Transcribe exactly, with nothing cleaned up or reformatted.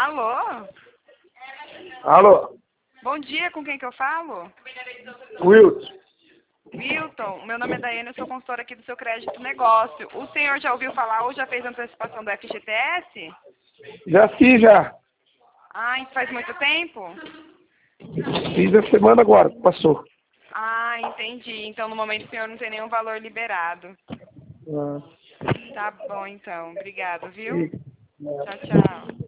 Alô? Alô? Bom dia, com quem que eu falo? Wilton. Wilton, meu nome é Daiane, eu sou consultora aqui do seu crédito negócio. O senhor já ouviu falar ou já fez antecipação do F G T S? Já fiz, já. Ah, isso faz muito tempo? Fiz a semana agora, passou. Ah, entendi. Então, no momento, o senhor não tem nenhum valor liberado. Ah, Tá bom, então. Obrigado, viu? e- Tchau, tchau.